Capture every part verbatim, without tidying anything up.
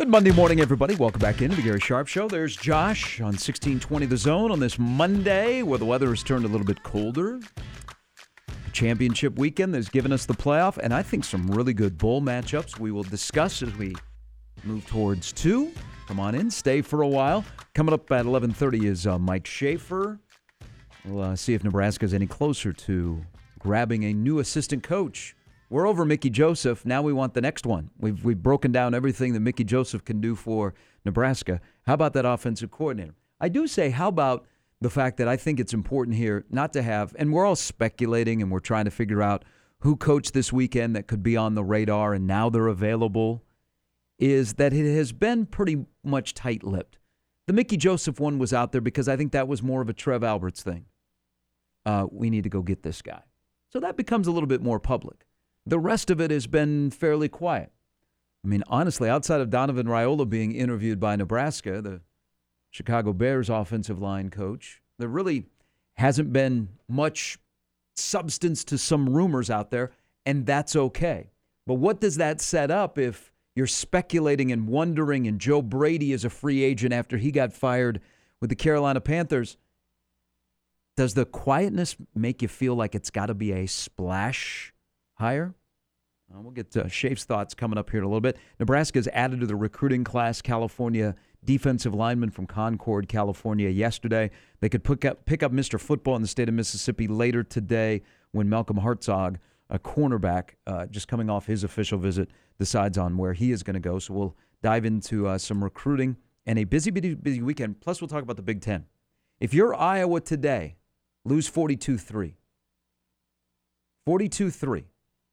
Good Monday morning, everybody. Welcome back into the Gary Sharp Show. There's Josh on sixteen twenty The Zone on this Monday where the weather has turned a little bit colder. Championship weekend has given us the playoff, and I think some really good bowl matchups we will discuss as we move towards two. Come on in. Stay for a while. Coming up at eleven thirty is uh, Mike Schaefer. We'll uh, see if Nebraska's any closer to grabbing a new assistant coach. We're over Mickey Joseph. Now we want the next one. We've we've broken down everything that Mickey Joseph can do for Nebraska. How about that offensive coordinator? I do say, how about the fact that I think it's important here not to have, and we're all speculating and we're trying to figure out who coached this weekend that could be on the radar and now they're available, is that it has been pretty much tight-lipped. The Mickey Joseph one was out there because I think that was more of a Trev Alberts thing. Uh, we need to go get this guy. So that becomes a little bit more public. The rest of it has been fairly quiet. I mean, honestly, outside of Donovan Raiola being interviewed by Nebraska, the Chicago Bears offensive line coach, there really hasn't been much substance to some rumors out there, and that's okay. But what does that set up if you're speculating and wondering, and Joe Brady is a free agent after he got fired with the Carolina Panthers? Does the quietness make you feel like it's got to be a splash hire? Uh, we'll get to Shafe's thoughts coming up here in a little bit. Nebraska's added to the recruiting class California defensive lineman from Concord, California yesterday. They could pick up, pick up Mister Football in the state of Mississippi later today when Malcolm Hartzog, a cornerback, uh, just coming off his official visit, decides on where he is going to go. So we'll dive into uh, some recruiting and a busy, busy, busy weekend. Plus, we'll talk about the Big Ten. If you're Iowa today, lose forty-two three. forty-two three.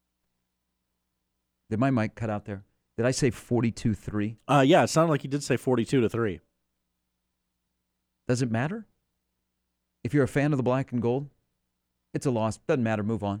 Did my mic cut out there? Did I say forty-two three? Uh, yeah, it sounded like you did say forty-two to three. Does it matter? If you're a fan of the black and gold, it's a loss. Doesn't matter. Move on.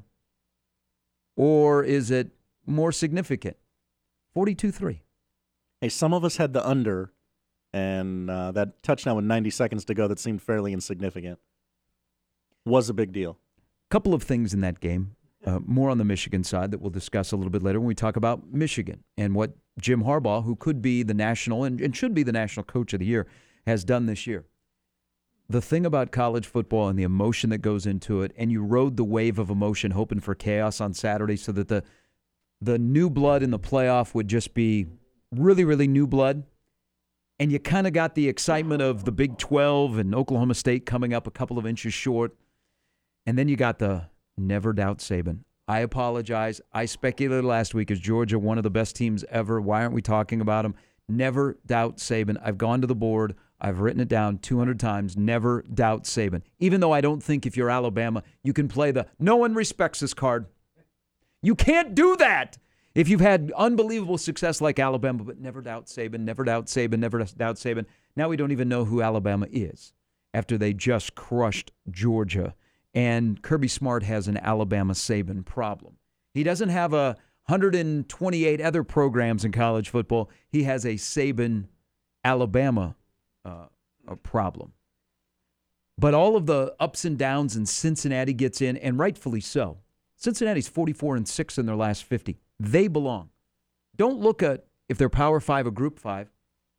Or is it more significant? forty-two three. Hey, some of us had the under, and uh, that touchdown with ninety seconds to go that seemed fairly insignificant was a big deal. Couple of things in that game. Uh, more on the Michigan side that we'll discuss a little bit later when we talk about Michigan and what Jim Harbaugh, who could be the national and, and should be the national coach of the year, has done this year. The thing about college football and the emotion that goes into it, and you rode the wave of emotion hoping for chaos on Saturday so that the the new blood in the playoff would just be really, really new blood. And you kind of got the excitement of the Big twelve and Oklahoma State coming up a couple of inches short. And then you got the never doubt Saban. I apologize. I speculated last week, is Georgia one of the best teams ever? Why aren't we talking about them? Never doubt Saban. I've gone to the board. I've written it down two hundred times. Never doubt Saban. Even though I don't think if you're Alabama, you can play the no one respects this card. You can't do that if you've had unbelievable success like Alabama, but never doubt Saban, never doubt Saban, never doubt Saban. Now we don't even know who Alabama is after they just crushed Georgia. And Kirby Smart has an Alabama Saban problem. He doesn't have a one hundred twenty-eight other programs in college football. He has a Saban Alabama uh, a problem. But all of the ups and downs, and Cincinnati gets in, and rightfully so. Cincinnati's forty-four and six in their last fifty. They belong. Don't look at if they're Power Five or Group Five.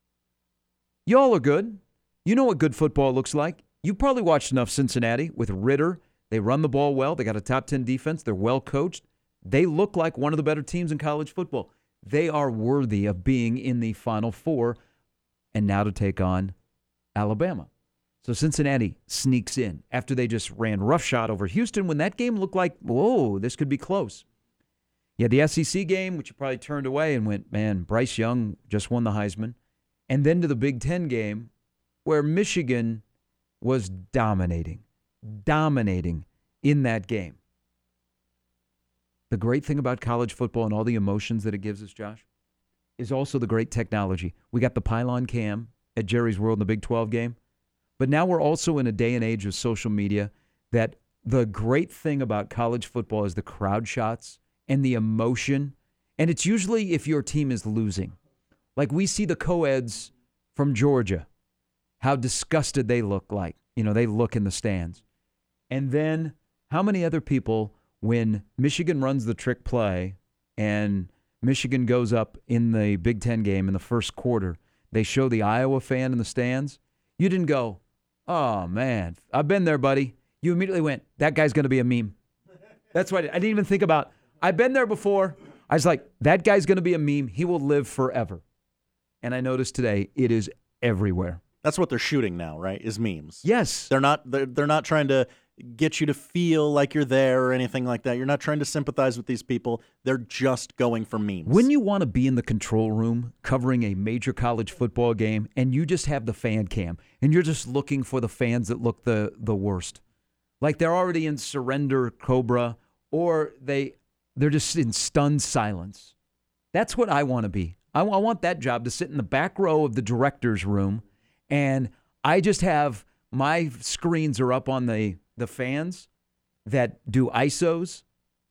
Y'all are good. You know what good football looks like. You've probably watched enough Cincinnati with Ritter. They run the ball well. They got a top ten defense. They're well coached. They look like one of the better teams in college football. They are worthy of being in the Final Four, and now to take on Alabama. So Cincinnati sneaks in after they just ran roughshod over Houston when that game looked like, whoa, this could be close. You had the S E C game, which you probably turned away and went, man, Bryce Young just won the Heisman. And then to the Big Ten game where Michigan was dominating, dominating in that game. The great thing about college football and all the emotions that it gives us, Josh, is also the great technology. We got the pylon cam at Jerry's World in the Big twelve game, but now we're also in a day and age of social media that the great thing about college football is the crowd shots and the emotion, and it's usually if your team is losing. Like we see the co-eds from Georgia, how disgusted they look like. You know, they look in the stands. And then how many other people, when Michigan runs the trick play and Michigan goes up in the Big Ten game in the first quarter. They show the Iowa fan in the stands. You didn't go, oh, man, I've been there, buddy. You immediately went, that guy's going to be a meme. That's what I, I didn't even think about. I've been there before. I was like, that guy's going to be a meme. He will live forever. And I noticed today it is everywhere. That's what they're shooting now, right? Is memes. Yes. They're not they're, they're not trying to get you to feel like you're there or anything like that. You're not trying to sympathize with these people. They're just going for memes. When you want to be in the control room covering a major college football game and you just have the fan cam and you're just looking for the fans that look the, the worst. Like they're already in surrender cobra or they, they're just in stunned silence. That's what I want to be. I, I want that job to sit in the back row of the director's room and I just have my screens are up on the, the fans that do I S Os,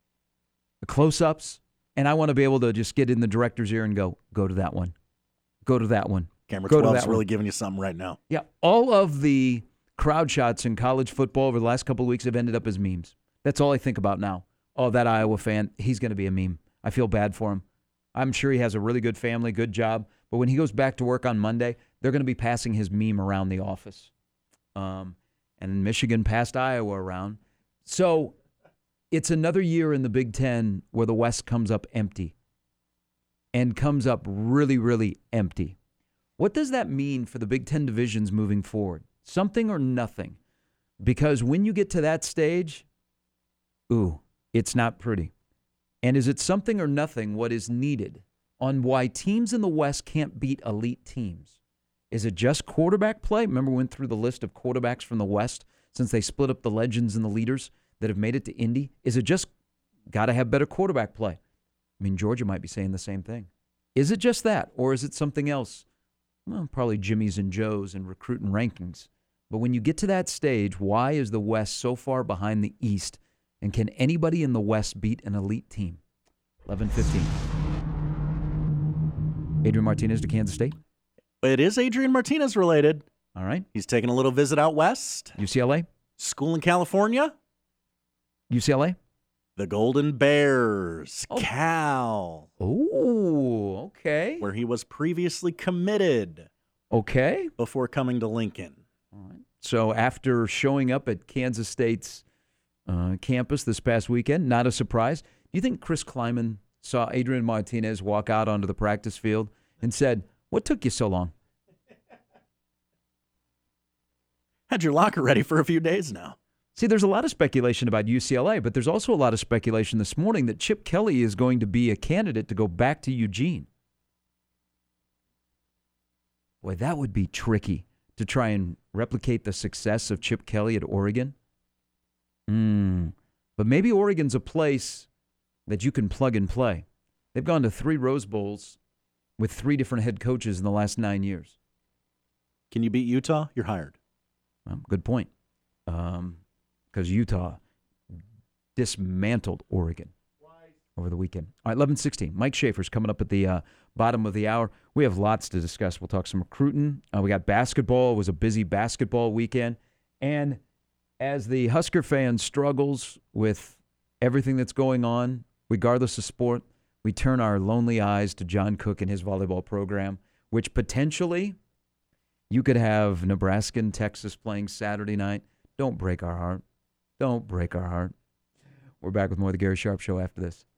the close-ups, and I want to be able to just get in the director's ear and go, go to that one. Go to that one. Camera Go to twelve's that really one. giving you something right now. Yeah, all of the crowd shots in college football over the last couple of weeks have ended up as memes. That's all I think about now. Oh, that Iowa fan, he's going to be a meme. I feel bad for him. I'm sure he has a really good family, good job. But when he goes back to work on Monday, they're going to be passing his meme around the office. Um, and Michigan passed Iowa around. So it's another year in the Big Ten where the West comes up empty and comes up really, really empty. What does that mean for the Big Ten divisions moving forward? Something or nothing? Because when you get to that stage, ooh, it's not pretty. And is it something or nothing what is needed on why teams in the West can't beat elite teams? Is it just quarterback play? Remember we went through the list of quarterbacks from the West since they split up the legends and the leaders that have made it to Indy? Is it just got to have better quarterback play? I mean, Georgia might be saying the same thing. Is it just that, or is it something else? Well, probably Jimmy's and Joe's and recruiting rankings. But when you get to that stage, why is the West so far behind the East? And can anybody in the West beat an elite team? eleven fifteen. Adrian Martinez to Kansas State. It is Adrian Martinez related. All right. He's taking a little visit out west. U C L A? School in California. U C L A? The Golden Bears. Oh. Cal. Oh, okay. Where he was previously committed Okay. before coming to Lincoln. All right. So after showing up at Kansas State's uh, campus this past weekend, not a surprise. Do you think Chris Kleiman saw Adrian Martinez walk out onto the practice field and said, what took you so long? Had your locker ready for a few days now. See, there's a lot of speculation about U C L A, but there's also a lot of speculation this morning that Chip Kelly is going to be a candidate to go back to Eugene. Boy, that would be tricky to try and replicate the success of Chip Kelly at Oregon. Mm. But maybe Oregon's a place that you can plug and play. They've gone to three Rose Bowls with three different head coaches in the last nine years. Can you beat Utah? You're hired. Well, good point. Um, because Utah dismantled Oregon over the weekend. All right, eleven sixteen. Mike Schaefer's coming up at the uh, bottom of the hour. We have lots to discuss. We'll talk some recruiting. Uh, we got basketball. It was a busy basketball weekend. And as the Husker fan struggles with everything that's going on, regardless of sport, we turn our lonely eyes to John Cook and his volleyball program, which potentially you could have Nebraska and Texas playing Saturday night. Don't break our heart. Don't break our heart. We're back with more of the Gary Sharp Show after this.